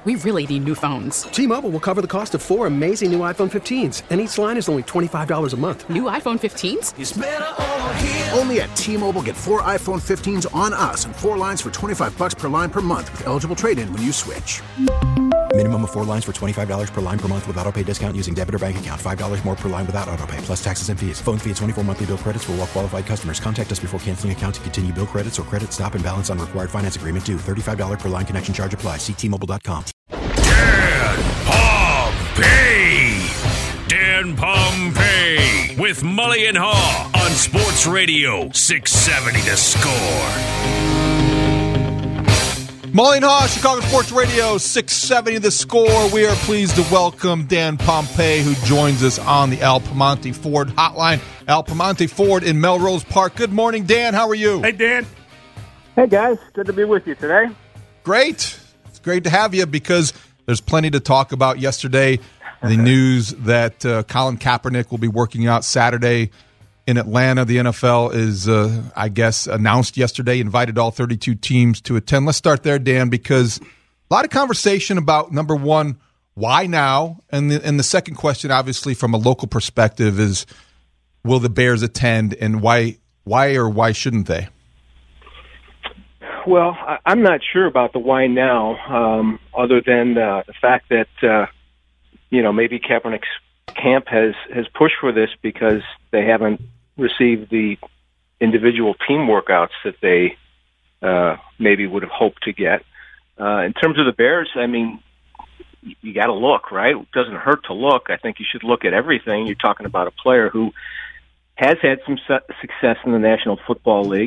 We really need new phones. T-Mobile will cover the cost of 4 amazing new iPhone 15s, and each line is only $25 a month. New iPhone 15s? It's better over here. Only at T-Mobile, get 4 iPhone 15s on us and 4 lines for $25 per line per month with eligible trade-in when you switch. Minimum of 4 lines for $25 per line per month with autopay discount using debit or bank account. $5 more per line without autopay, plus taxes and fees. Phone fee at 24 monthly bill credits for well-qualified customers. Contact us before canceling account to continue bill credits or credit stop and balance on required finance agreement due. $35 per line connection charge applies. See T-Mobile.com. Dan Pompei. Dan Pompei with Mully and Haw on Sports Radio 670 The Score. Mully and Haw, Chicago Sports Radio 670 The Score. We are pleased to welcome Dan Pompei, who joins us on the Al Piemonte Ford hotline. Al Piemonte Ford in Melrose Park. Good morning, Dan. How are you? Hey, Dan. Hey, guys. Good to be with you today. Great. It's great to have you because there's plenty to talk about. Yesterday, the news that Colin Kaepernick will be working out Saturday in Atlanta. The NFL is, I guess, announced yesterday, invited all 32 teams to attend. Let's start there, Dan, because a lot of conversation about, number one, why now? And the second question, obviously, from a local perspective is, will the Bears attend, and why or why shouldn't they? Well, I'm not sure about the why now, other than the fact that, maybe Kaepernick's camp has pushed for this because they haven't received the individual team workouts that they maybe would have hoped to get. In terms of the Bears, I mean, you got to look, right? It doesn't hurt to look. I think you should look at everything. You're talking about a player who has had some success in the National Football League.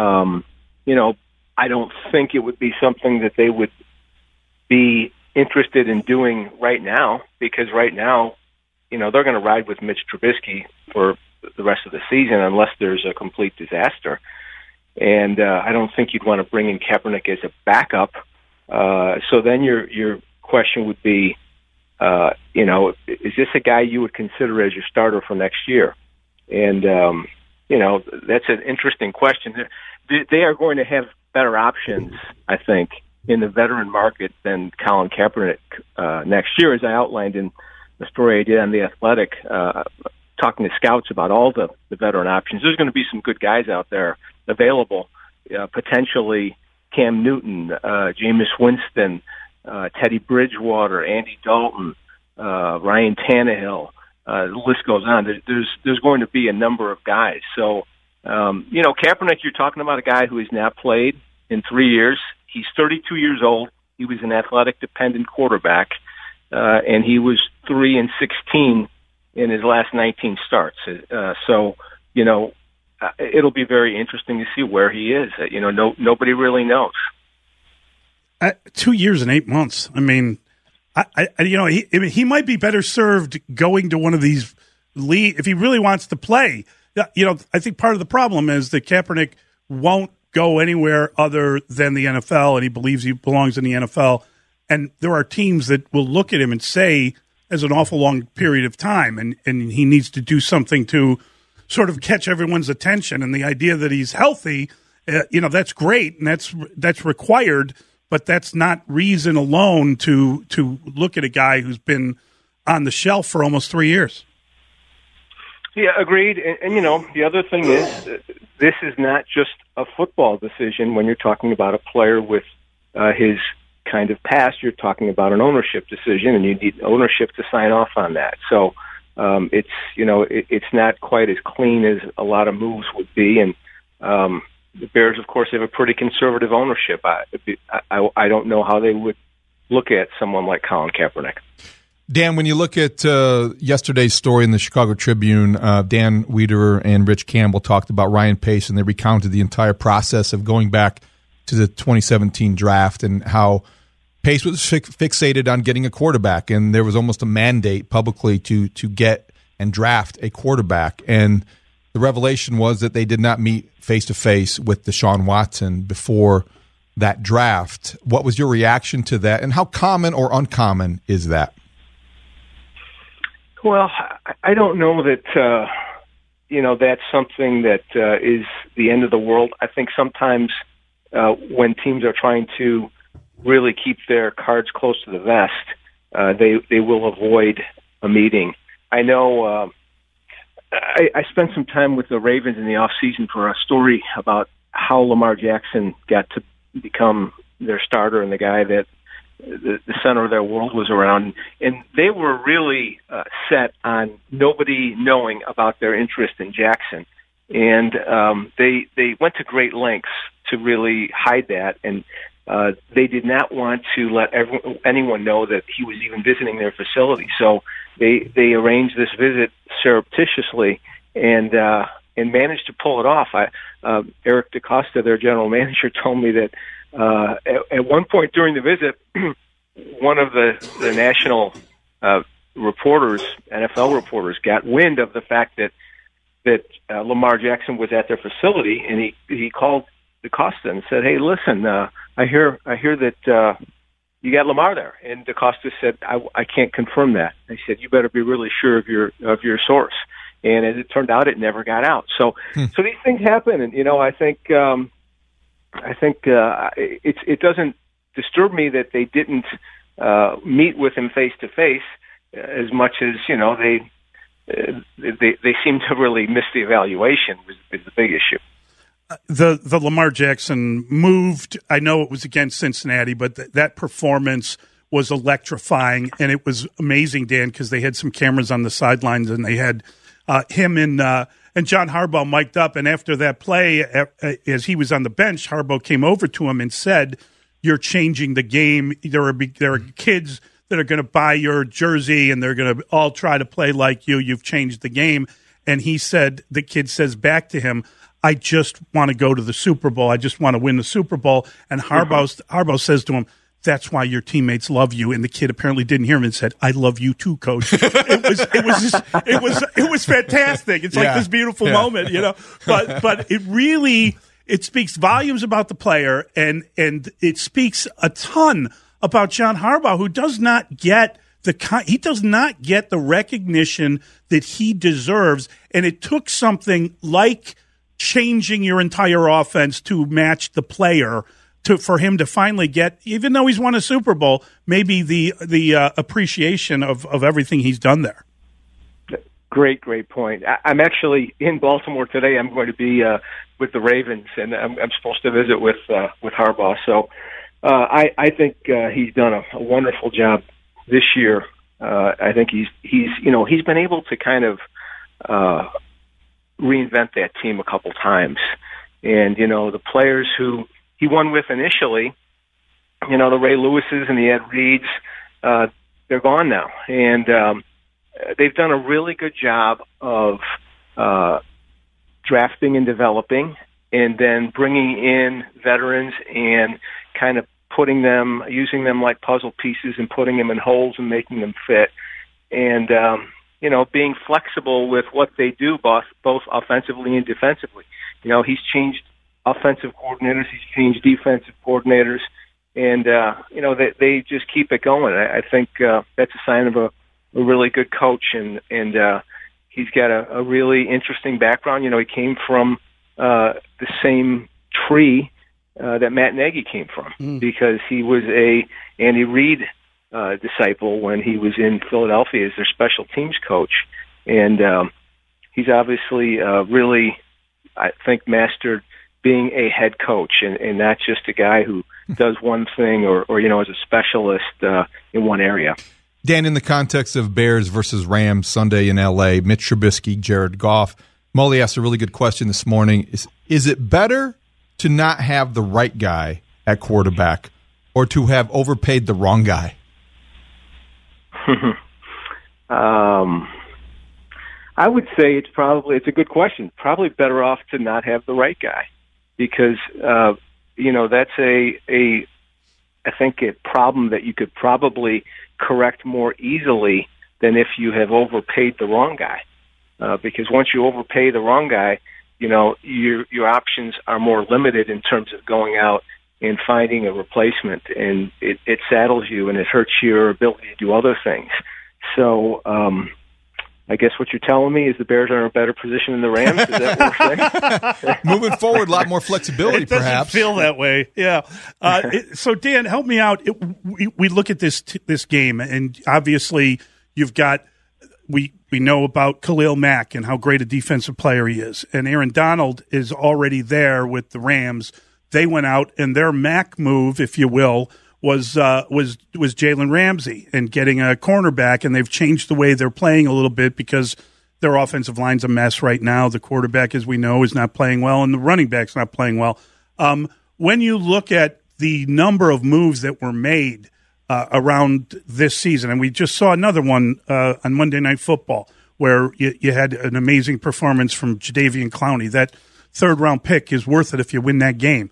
I don't think it would be something that they would be interested in doing right now, because right now, they're going to ride with Mitch Trubisky for the rest of the season unless there's a complete disaster. And I don't think you'd want to bring in Kaepernick as a backup. So then your question would be, is this a guy you would consider as your starter for next year? And, that's an interesting question. They are going to have better options, I think, in the veteran market than Colin Kaepernick next year, as I outlined in the story I did on The Athletic, talking to scouts about all the veteran options. There's going to be some good guys out there available, potentially Cam Newton, Jameis Winston, Teddy Bridgewater, Andy Dalton, Ryan Tannehill. The list goes on. There's going to be a number of guys. So, Kaepernick, you're talking about a guy who has not played in 3 years. He's 32 years old. He was an athletic-dependent quarterback, and he was 3-16 in his last 19 starts. It'll be very interesting to see where he is. Nobody really knows. 2 years and 8 months. I mean, he might be better served going to one of these leagues if he really wants to play. I think part of the problem is that Kaepernick won't go anywhere other than the NFL, and he believes he belongs in the NFL. And there are teams that will look at him and say, as an awful long period of time, and he needs to do something to sort of catch everyone's attention. And the idea that he's healthy, that's great, and that's required, but that's not reason alone to look at a guy who's been on the shelf for almost 3 years. Yeah, agreed. And the other thing is, this is not just a football decision. When you're talking about a player with his kind of past, you're talking about an ownership decision, and you need ownership to sign off on that. So it's not quite as clean as a lot of moves would be. And the Bears, of course, have a pretty conservative ownership. I don't know how they would look at someone like Colin Kaepernick. Dan, when you look at yesterday's story in the Chicago Tribune, Dan Wiederer and Rich Campbell talked about Ryan Pace, and they recounted the entire process of going back to the 2017 draft and how Pace was fixated on getting a quarterback, and there was almost a mandate publicly to get and draft a quarterback. And the revelation was that they did not meet face-to-face with Deshaun Watson before that draft. What was your reaction to that, and how common or uncommon is that? Well, I don't know that, that's something that is the end of the world. I think sometimes when teams are trying to really keep their cards close to the vest, they will avoid a meeting. I know I spent some time with the Ravens in the off season for a story about how Lamar Jackson got to become their starter and the guy that the center of their world was around. And they were really set on nobody knowing about their interest in Jackson. And they went to great lengths to really hide that. And they did not want to let anyone know that he was even visiting their facility. So they arranged this visit surreptitiously and managed to pull it off. Eric DeCosta, their general manager, told me that at one point during the visit, one of the national reporters, NFL reporters, got wind of the fact that Lamar Jackson was at their facility, and he called DeCosta and said, "Hey, listen, I hear that you got Lamar there." And DeCosta said, "I can't confirm that." He said, "You better be really sure of your source." And as it turned out, it never got out. So these things happen, and I think it doesn't disturb me that they didn't meet with him face to face as much as they seem to really miss the evaluation is the big issue. The Lamar Jackson moved. I know it was against Cincinnati, but that performance was electrifying, and it was amazing, Dan, because they had some cameras on the sidelines, and they had him and John Harbaugh mic'd up. And after that play, as he was on the bench, Harbaugh came over to him and said, "You're changing the game. There are kids that are going to buy your jersey, and they're going to all try to play like you. You've changed the game." And he said, the kid says back to him, "I just want to go to the Super Bowl. I just want to win the Super Bowl." And Harbaugh says to him, "That's why your teammates love you." And the kid apparently didn't hear him and said, "I love you too, coach." It was fantastic. It's like this beautiful moment, but it speaks volumes about the player, and it speaks a ton about John Harbaugh, who does not get the recognition that he deserves. And it took something like changing your entire offense to match the player for him to finally get, even though he's won a Super Bowl, maybe the appreciation of everything he's done there. Great point. I'm actually in Baltimore today. I'm going to be with the Ravens, and I'm supposed to visit with Harbaugh. So I think he's done a wonderful job this year. I think he's been able to kind of reinvent that team a couple times, and the players who he won with initially, the Ray Lewises and the Ed Reeds, they're gone now, and they've done a really good job of drafting and developing, and then bringing in veterans and kind of using them like puzzle pieces and putting them in holes and making them fit, and being flexible with what they do, both offensively and defensively. He's changed offensive coordinators, he's changed defensive coordinators, and they just keep it going. I think that's a sign of a really good coach, and he's got a really interesting background. He came from the same tree that Matt Nagy came from, because he was a Andy Reid disciple when he was in Philadelphia as their special teams coach, and he's obviously really, I think, mastered being a head coach and not just a guy who does one thing or is a specialist in one area. Dan, in the context of Bears versus Rams Sunday in L.A., Mitch Trubisky, Jared Goff, Molly asked a really good question this morning. Is it better to not have the right guy at quarterback or to have overpaid the wrong guy? I would say it's a good question. Probably better off to not have the right guy, because that's I think a problem that you could probably correct more easily than if you have overpaid the wrong guy. Because once you overpay the wrong guy, your options are more limited in terms of going out and finding a replacement, and it saddles you and it hurts your ability to do other things. So I guess what you're telling me is the Bears are in a better position than the Rams. Is that what we're saying? Moving forward, a lot more flexibility, it doesn't perhaps. feel that way. Yeah. So, Dan, help me out. We look at this game, and obviously you've got we know about Khalil Mack and how great a defensive player he is, and Aaron Donald is already there with the Rams. They went out, and their Mack move, if you will, was Jalen Ramsey and getting a cornerback, and they've changed the way they're playing a little bit because their offensive line's a mess right now. The quarterback, as we know, is not playing well, and the running back's not playing well. When you look at the number of moves that were made around this season, and we just saw another one on Monday Night Football where you had an amazing performance from Jadeveon Clowney. That third-round pick is worth it if you win that game.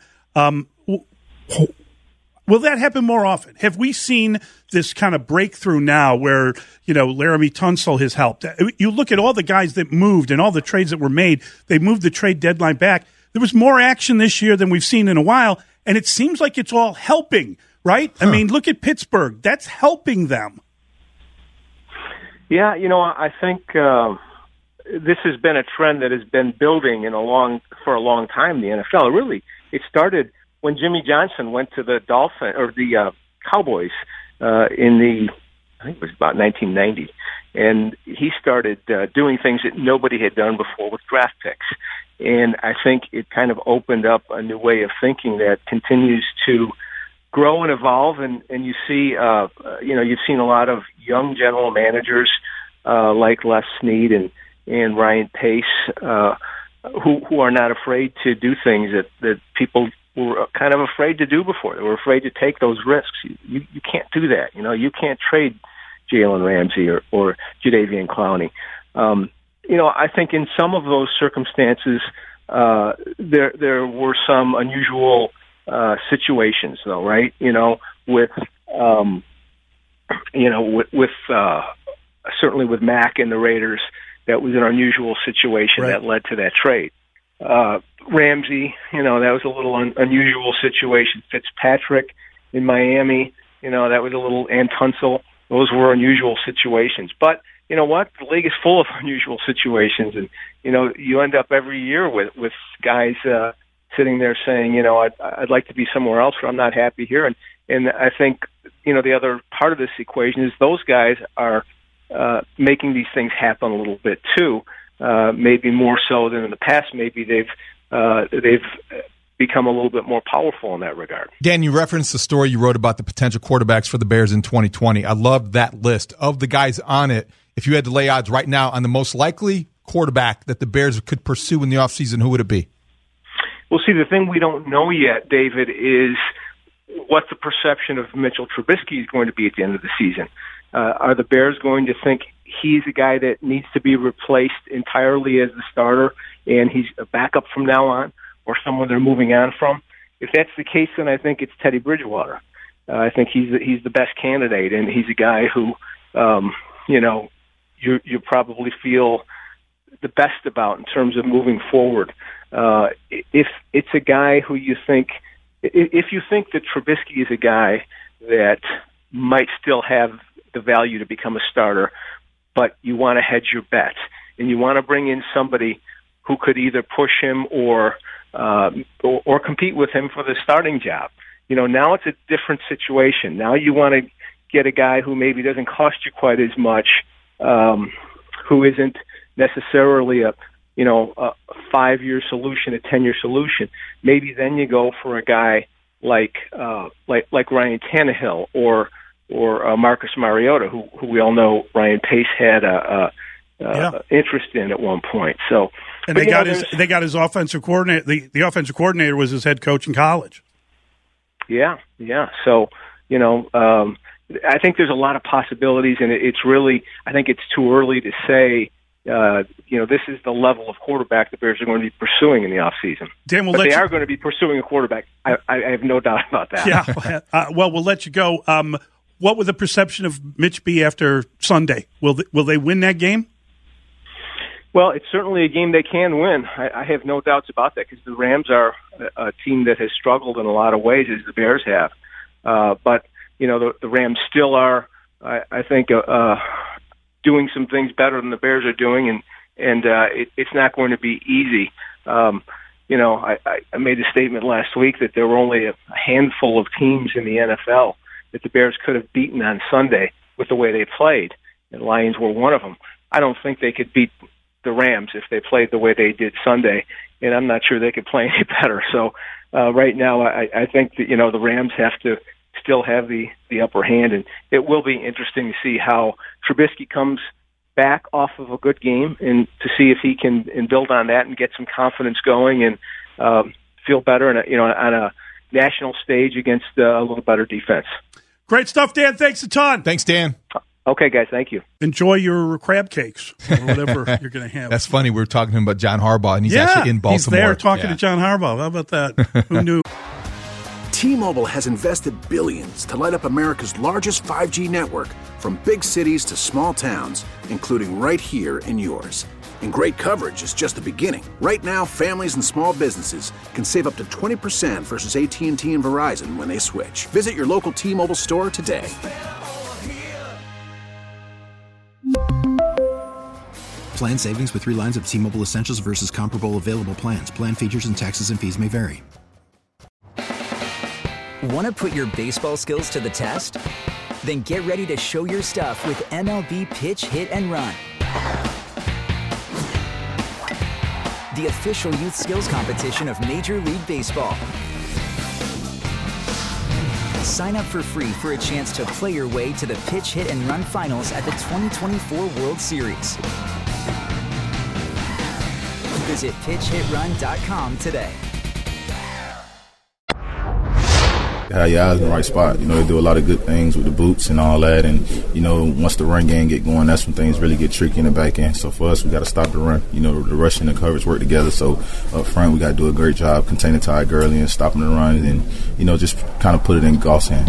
Will that happen more often? Have we seen this kind of breakthrough now where, Laramie Tunsil has helped? You look at all the guys that moved and all the trades that were made, they moved the trade deadline back. There was more action this year than we've seen in a while, and it seems like it's all helping, right? I mean, look at Pittsburgh. That's helping them. Yeah, I think this has been a trend that has been building for a long time in the NFL. Really, it started when Jimmy Johnson went to the Cowboys I think it was about 1990, and he started doing things that nobody had done before with draft picks. And I think it kind of opened up a new way of thinking that continues to grow and evolve. And you see, you've seen a lot of young general managers like Les Snead and Ryan Pace who are not afraid to do things that people were kind of afraid to do before. They were afraid to take those risks. You can't do that. You can't trade Jalen Ramsey or Jadeveon Clowney. I think in some of those circumstances, there were some unusual situations, though, right? Certainly with Mack and the Raiders, that was an unusual situation that led to that trade. Ramsey, that was a little unusual situation. Fitzpatrick in Miami, that was a little, and Tunsil. Those were unusual situations. But you know what? The league is full of unusual situations, and you end up every year with guys sitting there saying, I'd like to be somewhere else, or I'm not happy here. And I think the other part of this equation is those guys are making these things happen a little bit too. Maybe more so than in the past. Maybe they've become a little bit more powerful in that regard. Dan, you referenced the story you wrote about the potential quarterbacks for the Bears in 2020. I loved that list of the guys on it. If you had to lay odds right now on the most likely quarterback that the Bears could pursue in the offseason, who would it be? Well, see, the thing we don't know yet, David, is what the perception of Mitchell Trubisky is going to be at the end of the season. Are the Bears going to think he's a guy that needs to be replaced entirely as the starter and he's a backup from now on, or someone they're moving on from? If that's the case, then I think it's Teddy Bridgewater. I think he's the best candidate, and he's a guy who, you probably feel the best about in terms of moving forward. If it's a guy who you think, if you think that Trubisky is a guy that might still have the value to become a starter, but you want to hedge your bet, and you want to bring in somebody who could either push him or compete with him for the starting job. Now it's a different situation. Now you want to get a guy who maybe doesn't cost you quite as much, who isn't necessarily a 5-year solution, a 10-year solution. Maybe then you go for a guy like Ryan Tannehill or Marcus Mariota, who we all know Ryan Pace had interest in at one point. So, and they got his offensive coordinator. The offensive coordinator was his head coach in college. Yeah. So, I think there's a lot of possibilities, and I think it's too early to say, this is the level of quarterback the Bears are going to be pursuing in the offseason. Dan, but they are going to be pursuing a quarterback. I have no doubt about that. Yeah. Well, we'll let you go. What would the perception of Mitch be after Sunday? Will they win that game? Well, it's certainly a game they can win. I have no doubts about that, because the Rams are a team that has struggled in a lot of ways, as the Bears have. But the Rams still are, I think, doing some things better than the Bears are doing, and it's not going to be easy. I made a statement last week that there were only a handful of teams in the NFL that the Bears could have beaten on Sunday with the way they played, and the Lions were one of them. I don't think they could beat the Rams if they played the way they did Sunday, and I'm not sure they could play any better. So right now, I think that the Rams have to still have the upper hand, and it will be interesting to see how Trubisky comes back off of a good game and to see if he can build on that and get some confidence going and feel better on a national stage against a little better defense. Great stuff, Dan. Thanks a ton. Thanks, Dan. Okay, guys. Thank you. Enjoy your crab cakes or whatever you're going to have. That's funny. We were talking to him about John Harbaugh, and he's actually in Baltimore. He's there talking to John Harbaugh. How about that? Who knew? T-Mobile has invested billions to light up America's largest 5G network, from big cities to small towns, including right here in yours. And great coverage is just the beginning. Right now, families and small businesses can save up to 20% versus AT&T and Verizon when they switch. Visit your local T-Mobile store today. Plan savings with 3 lines of T-Mobile Essentials versus comparable available plans. Plan features and taxes and fees may vary. Want to put your baseball skills to the test? Then get ready to show your stuff with MLB Pitch, Hit, and Run. The official youth skills competition of Major League Baseball. Sign up for free for a chance to play your way to the Pitch, Hit, and Run finals at the 2024 World Series. Visit pitchhitrun.com today. Have your eyes in the right spot. They do a lot of good things with the boots and all that. And, once the run game get going, that's when things really get tricky in the back end. So for us, we got to stop the run. The rush and the coverage work together. So up front, we got to do a great job containing Todd Gurley and stopping the run and, just kind of put it in Goff's hand.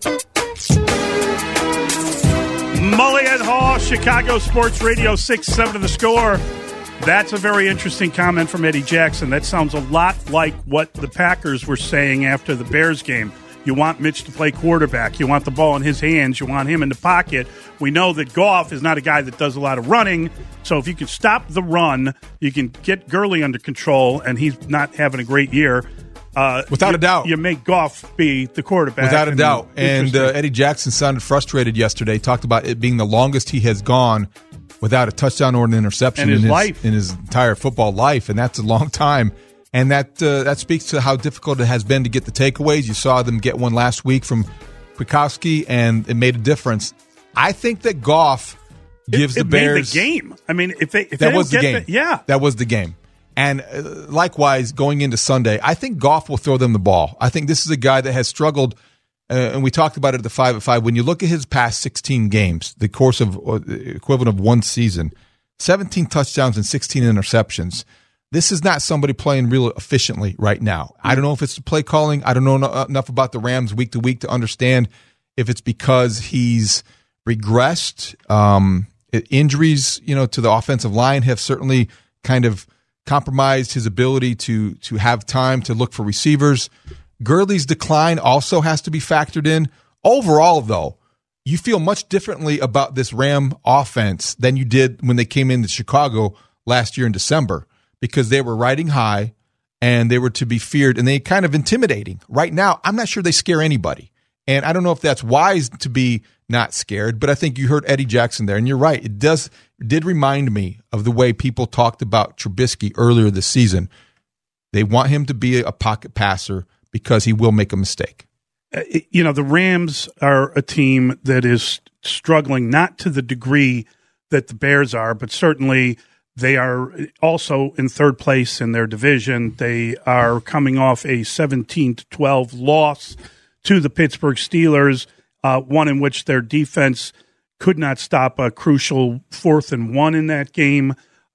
Mully and Haw, Chicago Sports Radio 6-7 The Score. That's a very interesting comment from Eddie Jackson. That sounds a lot like what the Packers were saying after the Bears game. You want Mitch to play quarterback. You want the ball in his hands. You want him in the pocket. We know that Goff is not a guy that does a lot of running. So if you can stop the run, you can get Gurley under control, and he's not having a great year. Without a doubt. You make Goff be the quarterback. Without a doubt. And Eddie Jackson sounded frustrated yesterday. Talked about it being the longest he has gone without a touchdown or an interception in his entire football life, and that's a long time. And that speaks to how difficult it has been to get the takeaways. You saw them get one last week from Kwiatkowski, and it made a difference. I think that Goff gives the Bears made the game. I mean, if that was the game. Yeah, that was the game. And likewise, going into Sunday, I think Goff will throw them the ball. I think this is a guy that has struggled. And we talked about it at the 5-at-5. When you look at his past 16 games, the course of equivalent of one season, 17 touchdowns and 16 interceptions. This is not somebody playing real efficiently right now. I don't know if it's the play calling. I don't know enough about the Rams week to week to understand if it's because he's regressed. Injuries, to the offensive line have certainly kind of compromised his ability to have time to look for receivers. Gurley's decline also has to be factored in. Overall, though, you feel much differently about this Ram offense than you did when they came into Chicago last year in December, because they were riding high and they were to be feared and they kind of intimidating. Right now, I'm not sure they scare anybody. And I don't know if that's wise to be not scared, but I think you heard Eddie Jackson there, and you're right. It did remind me of the way people talked about Trubisky earlier this season. They want him to be a pocket passer because he will make a mistake. The Rams are a team that is struggling, not to the degree that the Bears are, but certainly they are also in third place in their division. They are coming off a 17-12 loss to the Pittsburgh Steelers, one in which their defense could not stop a crucial 4th and 1 in that game.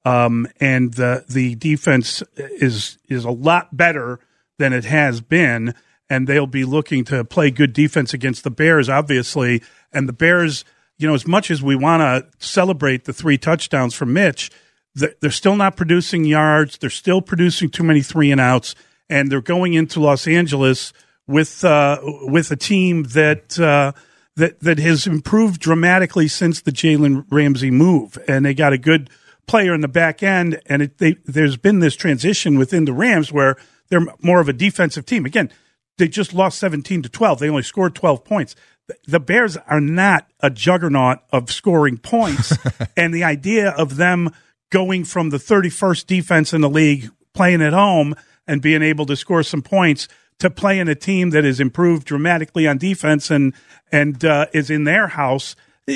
And the defense is a lot better than it has been, and they'll be looking to play good defense against the Bears, obviously. And the Bears, as much as we want to celebrate the 3 touchdowns from Mitch, they're still not producing yards. They're still producing too many 3-and-outs, and they're going into Los Angeles with a team that that has improved dramatically since the Jalen Ramsey move, and they got a good player in the back end, and there's been this transition within the Rams where they're more of a defensive team. Again, they just lost 17-12. They only scored 12 points. The Bears are not a juggernaut of scoring points, and the idea of them going from the 31st defense in the league, playing at home, and being able to score some points to playing a team that has improved dramatically on defense and is in their house,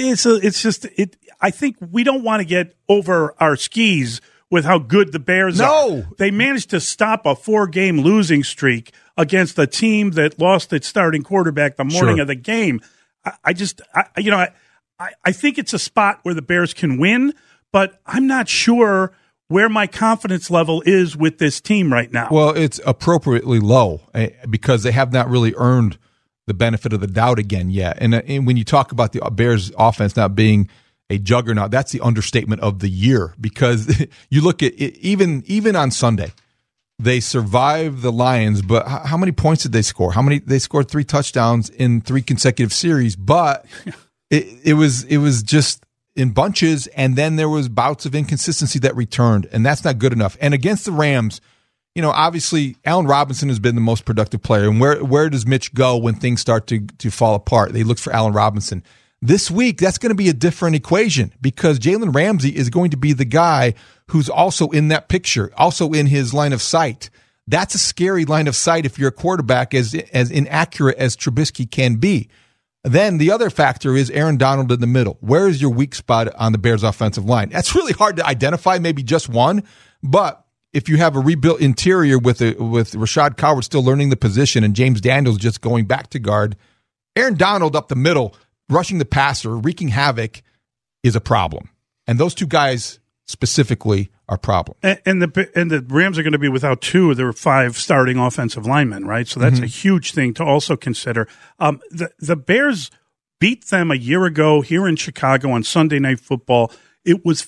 I think we don't want to get over our skis with how good the Bears are. They managed to stop a 4-game losing streak against a team that lost its starting quarterback the morning of the game. I think it's a spot where the Bears can win, but I'm not sure where my confidence level is with this team right now. Well, it's appropriately low because they have not really earned the benefit of the doubt again yet. And when you talk about the Bears offense not being a juggernaut, that's the understatement of the year, because you look at it, even on Sunday, they survived the Lions, but how many points did they score? They scored 3 touchdowns in 3 consecutive series, but it was just in bunches, and then there was bouts of inconsistency that returned, and that's not good enough. And against the Rams, obviously Allen Robinson has been the most productive player, and where does Mitch go when things start to fall apart? They look for Allen Robinson. This week, that's going to be a different equation because Jalen Ramsey is going to be the guy who's also in that picture, also in his line of sight. That's a scary line of sight if you're a quarterback as inaccurate as Trubisky can be. Then the other factor is Aaron Donald in the middle. Where is your weak spot on the Bears offensive line? That's really hard to identify, maybe just one, but if you have a rebuilt interior with Rashad Coward still learning the position and James Daniels just going back to guard, Aaron Donald up the middle, rushing the passer, wreaking havoc, is a problem. And those two guys specifically are a problem. And the Rams are going to be without 2 of their 5 starting offensive linemen, right? So that's a huge thing to also consider. The Bears beat them a year ago here in Chicago on Sunday Night Football. It was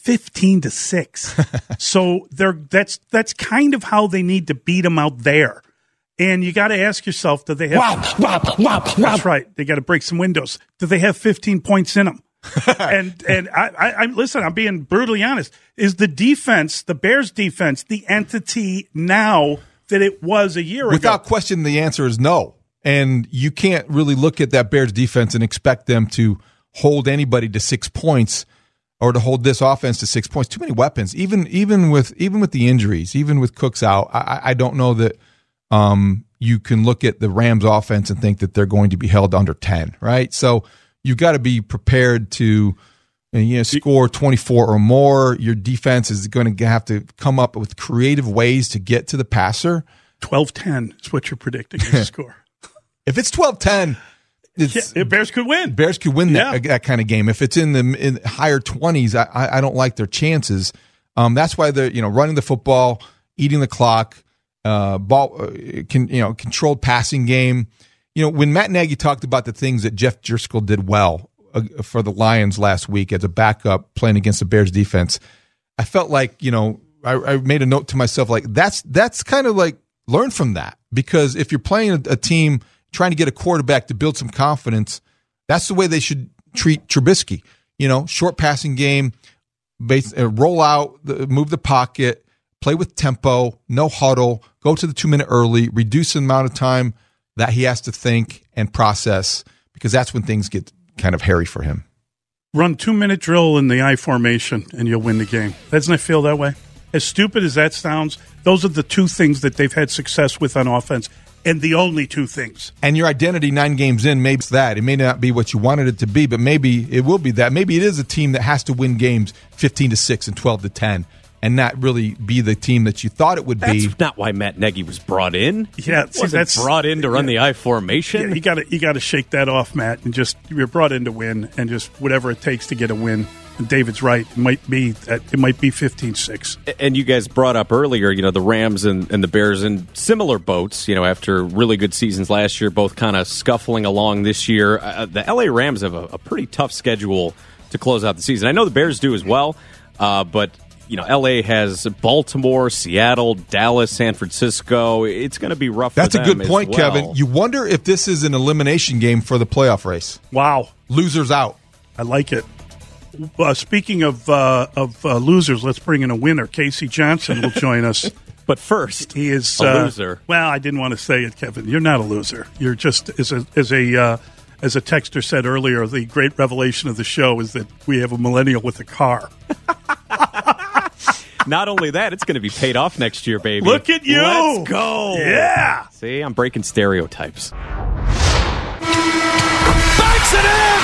15-6. So that's kind of how they need to beat them out there. And you got to ask yourself, do they have... That's right. They got to break some windows. Do they have 15 points in them? and I listen, I'm being brutally honest. Is the defense, the Bears defense, the entity now that it was a year ago? Without question, the answer is no. And you can't really look at that Bears defense and expect them to hold anybody to 6 points or to hold this offense to 6 points. Too many weapons. Even with the injuries, even with Cooks out, I don't know that you can look at the Rams offense and think that they're going to be held under 10, right? So you've got to be prepared to score 24 or more. Your defense is going to have to come up with creative ways to get to the passer. 12-10 is what you're predicting as a score. If it's 12-10, Bears could win. Bears could win that kind of game. If it's in the higher 20s, I don't like their chances. That's why they're running the football, eating the clock, controlled passing game. When Matt Nagy talked about the things that Jeff Driscoll did well for the Lions last week as a backup playing against the Bears defense, I felt like, I made a note to myself, like that's kind of like learn from that, because if you're playing a team trying to get a quarterback to build some confidence, that's the way they should treat Trubisky. Short passing game, roll out, move the pocket, play with tempo, no huddle, go to the 2-minute early, reduce the amount of time that he has to think and process, because that's when things get kind of hairy for him. Run 2-minute drill in the I formation and you'll win the game. Doesn't it feel that way? As stupid as that sounds, those are the 2 things that they've had success with on offense, and the only 2 things. And your identity 9 games in, maybe it's that. It may not be what you wanted it to be, but maybe it will be that. Maybe it is a team that has to win games 15-6 and 12-10. And not really be the team that you thought it would be. That's not why Matt Nagy was brought in. Yeah, that's brought in to run the I formation. Yeah, you got to shake that off, Matt, and just you're brought in to win, and just whatever it takes to get a win. And David's right; it might be 15-6. And you guys brought up earlier, the Rams and the Bears in similar boats. After really good seasons last year, both kind of scuffling along this year. The LA Rams have a pretty tough schedule to close out the season. I know the Bears do as well, but LA has Baltimore, Seattle, Dallas, San Francisco. It's going to be rough. That's for a them good point, as well. Kevin. You wonder if this is an elimination game for the playoff race. Wow. Losers out. I like it. Speaking of losers, let's bring in a winner. Casey Johnson will join us. But first, he is a loser. Well, I didn't want to say it, Kevin. You're not a loser. You're just as a texter said earlier. The great revelation of the show is that we have a millennial with a car. Not only that, it's going to be paid off next year, baby. Look at you! Let's go! Yeah. See, I'm breaking stereotypes. Backs it in!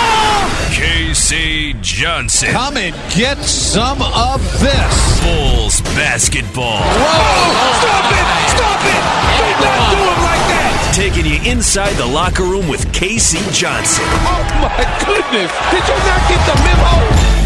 Casey Johnson. Come and get some of this. Bulls basketball. Whoa! Stop it! Stop it! Do not do him like that! Taking you inside the locker room with Casey Johnson. Oh, my goodness! Did you not get the memo?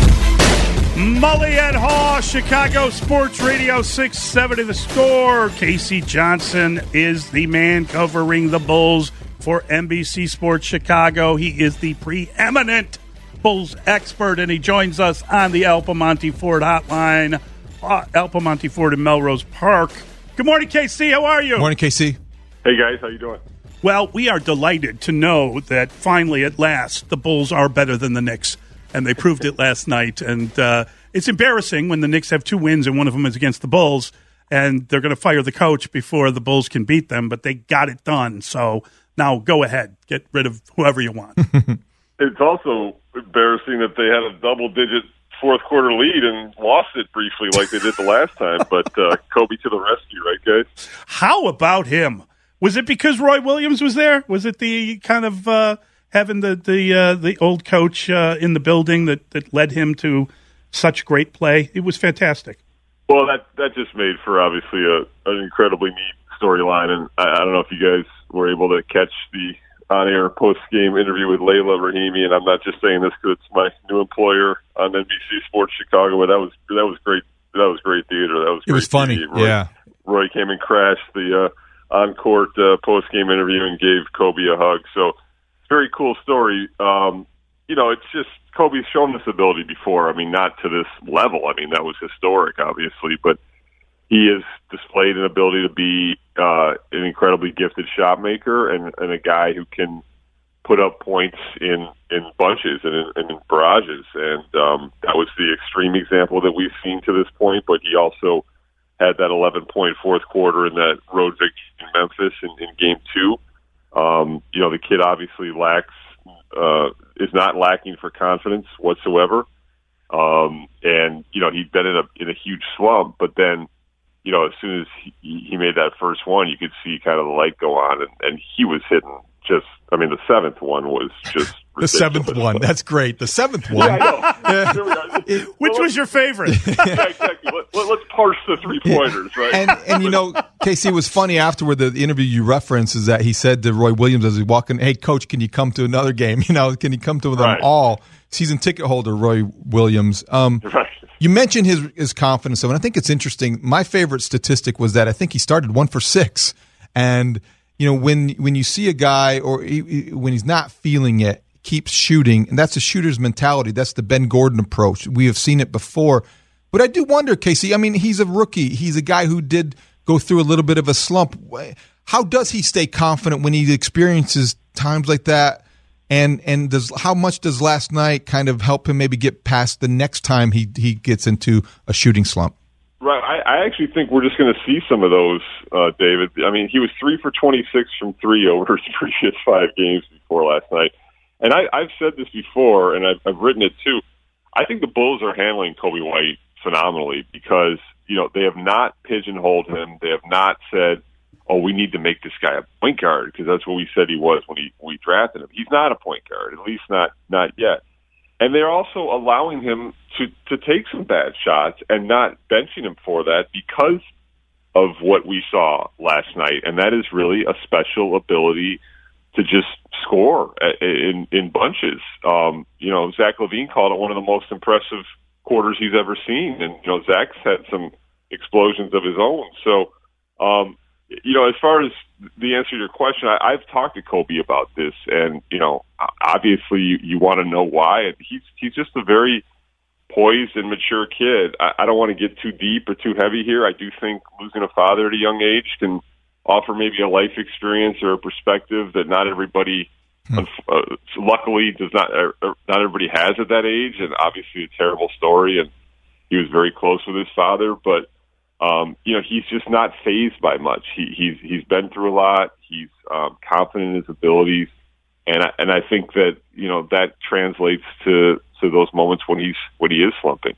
Mully and Haw, Chicago Sports Radio 670 The Score. Casey Johnson is the man covering the Bulls for NBC Sports Chicago. He is the preeminent Bulls expert, and he joins us on the Al Piemonte Ford hotline. Al Piemonte Ford in Melrose Park. Good morning, KC. How are you? Morning, KC. Hey, guys. How you doing? Well, we are delighted to know that finally, at last, the Bulls are better than the Knicks, and they proved it last night. And it's embarrassing when the Knicks have 2 wins and one of them is against the Bulls, and they're going to fire the coach before the Bulls can beat them, but they got it done. So now go ahead. Get rid of whoever you want. It's also embarrassing that they had a double-digit fourth-quarter lead and lost it briefly like they did the last time. But Kobe to the rescue, right, guys? How about him? Was it because Roy Williams was there? Was it the kind of having the old coach in the building that led him to such great play? It was fantastic. Well, that just made for, obviously, an incredibly neat storyline. And I don't know if you guys were able to catch the on-air post-game interview with Layla Rahimi, and I'm not just saying this because it's my new employer on NBC Sports Chicago, but that was great. That was great theater. That was great. It was funny. TV. Roy came and crashed the on-court post-game interview and gave Kobe a hug. So it's a very cool story. It's just Kobe's shown this ability before. I mean, not to this level. I mean, that was historic, obviously, but he has displayed an ability to be an incredibly gifted shot maker and a guy who can put up points in bunches and in barrages. And that was the extreme example that we've seen to this point, but he also had that 11-point fourth quarter in that road victory in Memphis in Game 2. The kid obviously is not lacking for confidence whatsoever. And he'd been in a huge slump, but then, as soon as he made that first one, you could see kind of the light go on, and he was hitting the 7th one was just the 7th one. That's great. The 7th one. Yeah, I know. Which was your favorite? Yeah, exactly. Let's parse the 3-pointers, right? And Casey, it was funny afterward, the interview you referenced is that he said to Roy Williams as he walked in, "Hey, Coach, can you come to another game? Can you come to them all?" Season ticket holder Roy Williams. Right. You mentioned his confidence, and I think it's interesting. My favorite statistic was that I think he started 1 for 6, and when you see a guy when he's not feeling it, keeps shooting, and that's a shooter's mentality. That's the Ben Gordon approach. We have seen it before, but I do wonder, Casey. I mean, he's a rookie. He's a guy who did go through a little bit of a slump. How does he stay confident when he experiences times like that? And how much does last night kind of help him maybe get past the next time he gets into a shooting slump? Right. I actually think we're just going to see some of those, David. I mean, he was 3 for 26 from 3 over his previous 5 games before last night. And I've said this before, and I've written it too. I think the Bulls are handling Kobe White phenomenally because, they have not pigeonholed him. They have not said, oh, we need to make this guy a point guard because that's what we said he was when we drafted him. He's not a point guard, at least not yet. And they're also allowing him to take some bad shots and not benching him for that because of what we saw last night. And that is really a special ability to just score in bunches. Zach LaVine called it one of the most impressive quarters he's ever seen. And, Zach's had some explosions of his own. So, as far as the answer to your question, I've talked to Kobe about this, and obviously you want to know why. He's just a very poised and mature kid. I don't want to get too deep or too heavy here. I do think losing a father at a young age can offer maybe a life experience or a perspective that not everybody, luckily, not everybody has at that age. And obviously, a terrible story. And he was very close with his father, but he's just not fazed by much. He's been through a lot. He's confident in his abilities, and I think that that translates to those moments when he is slumping.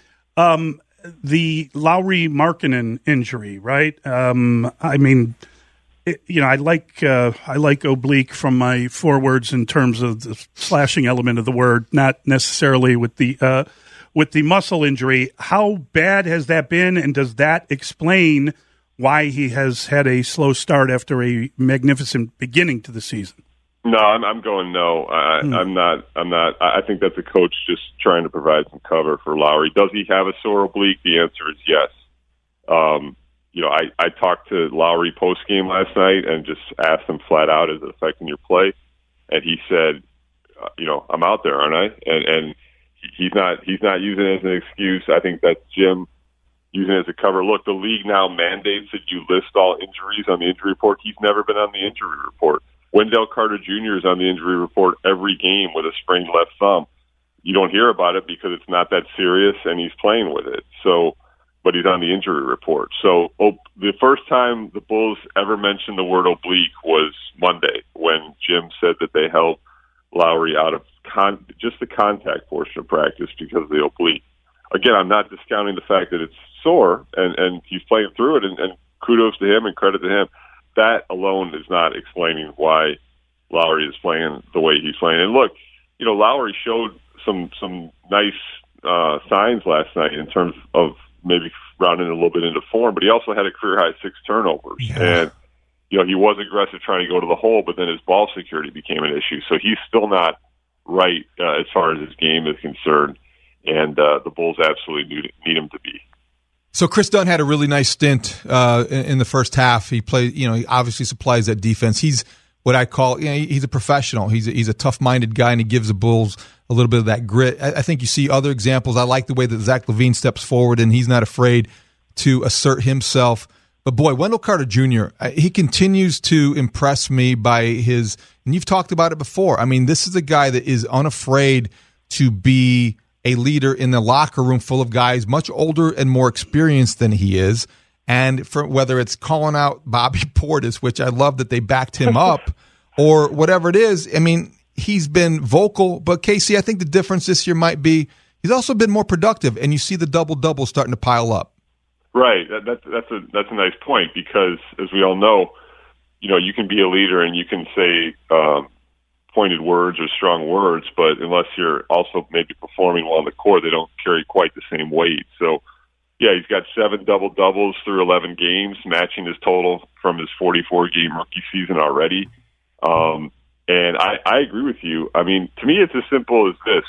The Lauri Markkanen injury, right? I mean, I like oblique from my forwards in terms of the slashing element of the word, not necessarily with the muscle injury. How bad has that been, and does that explain why he has had a slow start after a magnificent beginning to the season? No, I'm going no. I'm not. I think that's a coach just trying to provide some cover for Lauri. Does he have a sore oblique? The answer is yes. I talked to Lauri post game last night and just asked him flat out, "Is it affecting your play?" And he said, "I'm out there, aren't I?" And he's not using it as an excuse. I think that's Jim using it as a cover. Look, the league now mandates that you list all injuries on the injury report. He's never been on the injury report. Wendell Carter Jr. is on the injury report every game with a sprained left thumb. You don't hear about it because it's not that serious, and he's playing with it. So, but he's on the injury report. So the first time the Bulls ever mentioned the word oblique was Monday when Jim said that they held Lauri out of just the contact portion of practice because of the oblique. Again, I'm not discounting the fact that it's sore, and he's playing through it, and kudos to him and credit to him. That alone is not explaining why Lauri is playing the way he's playing. And look, Lauri showed some nice signs last night in terms of maybe rounding a little bit into form, but he also had a career-high 6 turnovers. Yeah. And, he was aggressive trying to go to the hole, but then his ball security became an issue. So he's still not right as far as his game is concerned, and the Bulls absolutely need him to be. So Chris Dunn had a really nice stint in the first half. He played, he obviously supplies that defense. He's what I call, he's a professional. He's a tough-minded guy, and he gives the Bulls a little bit of that grit. I think you see other examples. I like the way that Zach LaVine steps forward, and he's not afraid to assert himself. But boy, Wendell Carter Jr., he continues to impress me by his, and you've talked about it before. I mean, this is a guy that is unafraid to be a leader in the locker room full of guys much older and more experienced than he is. And for whether it's calling out Bobby Portis, which I love that they backed him up, or whatever it is, I mean, he's been vocal. But Casey, I think the difference this year might be he's also been more productive, and you see the double-double starting to pile up. Right. That's a nice point because, as we all know, you can be a leader and you can say pointed words or strong words, but unless you're also maybe performing well on the court, they don't carry quite the same weight. So, yeah, he's got 7 double-doubles through 11 games, matching his total from his 44-game rookie season already. And I agree with you. I mean, to me, it's as simple as this.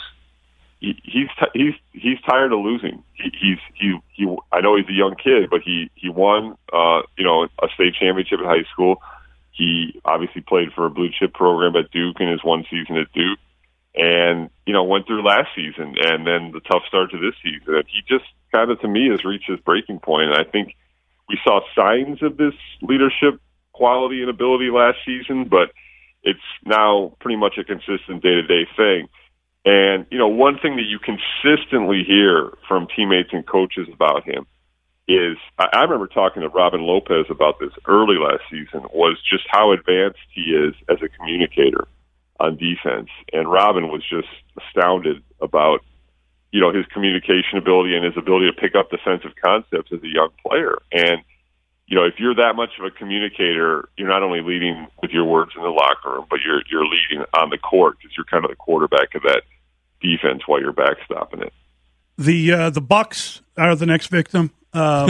He's tired of losing. I know he's a young kid, but he won a state championship in high school. He obviously played for a blue chip program at Duke in his one season at Duke, and went through last season and then the tough start to this season. And he just kind of, to me, has reached his breaking point. And I think we saw signs of this leadership quality and ability last season, but it's now pretty much a consistent day-to-day thing. And, one thing that you consistently hear from teammates and coaches about him is, I remember talking to Robin Lopez about this early last season, was just how advanced he is as a communicator on defense. And Robin was just astounded about, his communication ability and his ability to pick up defensive concepts as a young player. And, if you're that much of a communicator, you're not only leading with your words in the locker room, but you're leading on the court because you're kind of the quarterback of that defense while you're backstopping it. The Bucks are the next victim. Wow.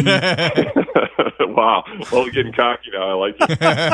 Well, getting cocky now. I like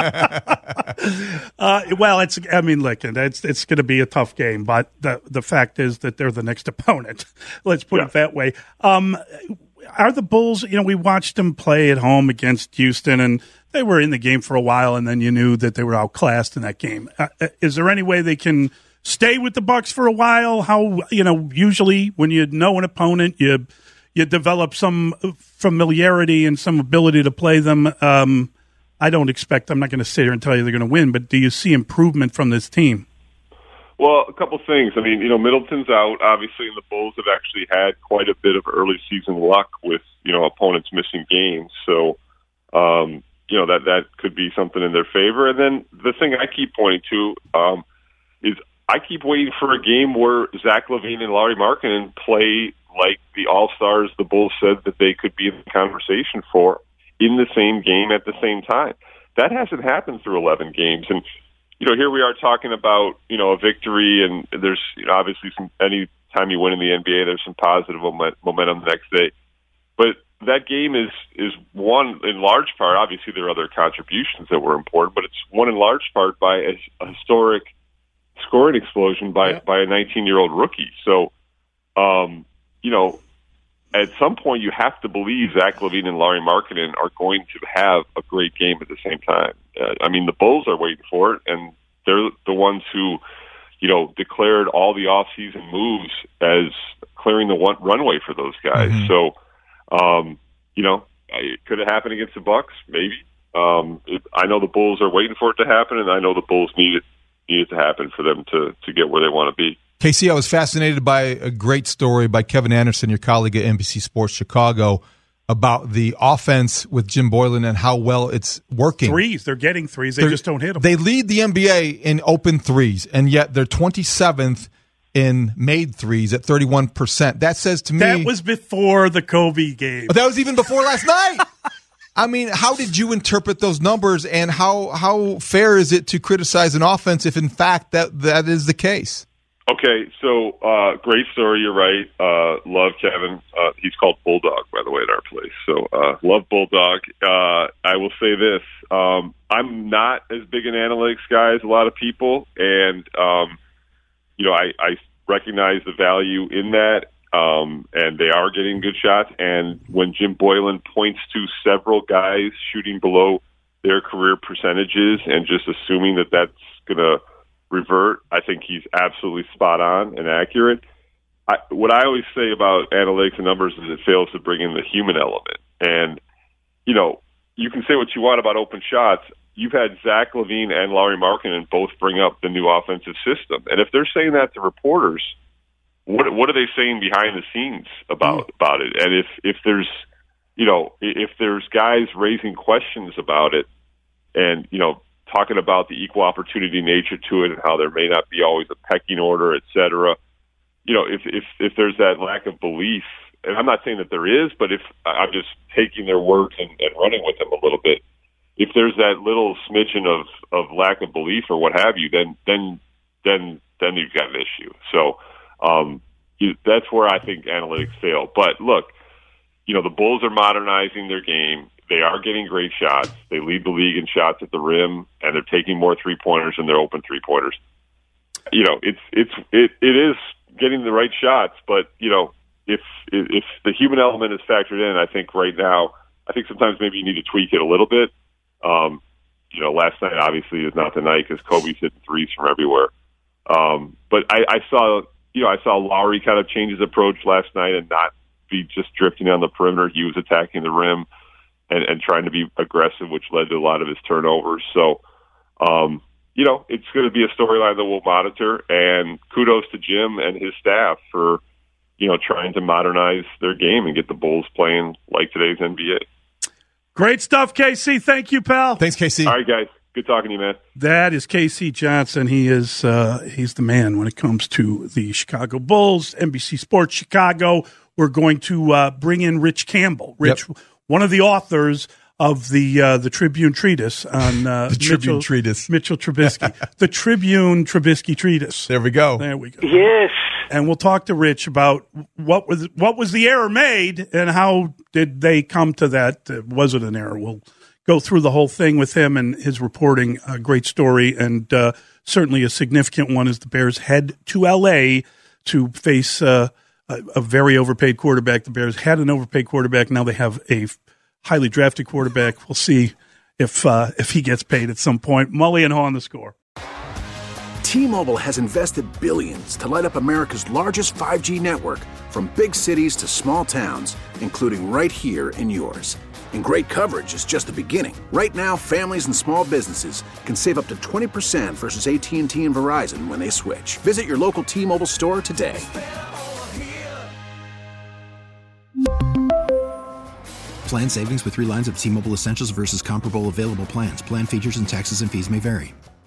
it. Well, it's going to be a tough game, but the fact is that they're the next opponent. Let's put it that way. Are the Bulls, we watched them play at home against Houston, and they were in the game for a while, and then you knew that they were outclassed in that game. Is there any way they can stay with the Bucs for a while? How, usually when you know an opponent, you develop some familiarity and some ability to play them. I don't expect, I'm not going to sit here and tell you they're going to win, but do you see improvement from this team? Well, a couple things. I mean, Middleton's out, obviously, and the Bulls have actually had quite a bit of early season luck with, opponents missing games. So, that could be something in their favor. And then the thing I keep pointing to is I keep waiting for a game where Zach LaVine and Lauri Markkanen play like the All-Stars the Bulls said that they could be in the conversation for in the same game at the same time. That hasn't happened through 11 games. And, here we are talking about, a victory, and there's obviously any time you win in the NBA, there's some positive momentum the next day. But that game is won in large part, obviously there are other contributions that were important, but it's won in large part by a historic scoring explosion by a 19-year-old rookie. So, at some point you have to believe Zach LaVine and Lauri Markkanen are going to have a great game at the same time. The Bulls are waiting for it, and they're the ones who, declared all the off-season moves as clearing the runway for those guys. Mm-hmm. So, could it happen against the Bucs? Maybe. I know the Bulls are waiting for it to happen, and I know the Bulls need it to happen for them to get where they want to be. KC, I was fascinated by a great story by Kevin Anderson, your colleague at NBC Sports Chicago, about the offense with Jim Boylen and how well it's working. Threes. They're getting threes. They just don't hit them. They lead the NBA in open threes, and yet they're 27th in made threes at 31%. That says to me... That was before the Kobe game. That was even before last night. How did you interpret those numbers, and how fair is it to criticize an offense if, in fact, that is the case? Okay, so great story. You're right. Love Kevin. He's called Bulldog, by the way, at our place. So love Bulldog. I will say this. I'm not as big an analytics guy as a lot of people, and, I recognize the value in that, and they are getting good shots. And when Jim Boylen points to several guys shooting below their career percentages and just assuming that that's going to revert, I think he's absolutely spot on and accurate. What I always say about analytics and numbers is it fails to bring in the human element. And, you can say what you want about open shots. You've had Zach LaVine and Lauri Markkanen both bring up the new offensive system. And if they're saying that to reporters, what are they saying behind the scenes about it? And if there's, if there's guys raising questions about it and, talking about the equal opportunity nature to it and how there may not be always a pecking order, et cetera. If there's that lack of belief, and I'm not saying that there is, but if I'm just taking their words and running with them a little bit, if there's that little smidgen of lack of belief or what have you, then you've got an issue. So that's where I think analytics fail. But look, the Bulls are modernizing their game. They are getting great shots. They lead the league in shots at the rim, and they're taking more three-pointers than they're open three-pointers. It is getting the right shots, but if the human element is factored in, I think right now, sometimes maybe you need to tweak it a little bit. Last night obviously is not the night because Kobe's hitting threes from everywhere. But I saw Lauri kind of change his approach last night and not be just drifting on the perimeter. He was attacking the rim and trying to be aggressive, which led to a lot of his turnovers. So, it's going to be a storyline that we'll monitor, and kudos to Jim and his staff for, trying to modernize their game and get the Bulls playing like today's NBA. Great stuff, KC. Thank you, pal. Thanks, KC. All right, guys. Good talking to you, man. That is KC Johnson. He is he's the man when it comes to the Chicago Bulls. NBC Sports Chicago. We're going to bring in Rich Campbell. Rich, one of the authors of the Tribune Treatise on Tribune Treatise. Mitchell Trubisky. The Tribune Trubisky Treatise. There we go. There we go. Yes. And we'll talk to Rich about what was the error made and how did they come to that? Was it an error? We'll go through the whole thing with him and his reporting. A great story, and certainly a significant one as the Bears head to L.A. to face a very overpaid quarterback. The Bears had an overpaid quarterback. Now they have a highly drafted quarterback. We'll see if he gets paid at some point. Mully and Haw on The Score. T-Mobile has invested billions to light up America's largest 5G network, from big cities to small towns, including right here in yours. And great coverage is just the beginning. Right now, families and small businesses can save up to 20% versus AT&T and Verizon when they switch. Visit your local T-Mobile store today. Plan savings with 3 lines of T-Mobile Essentials versus comparable available plans. Plan features and taxes and fees may vary.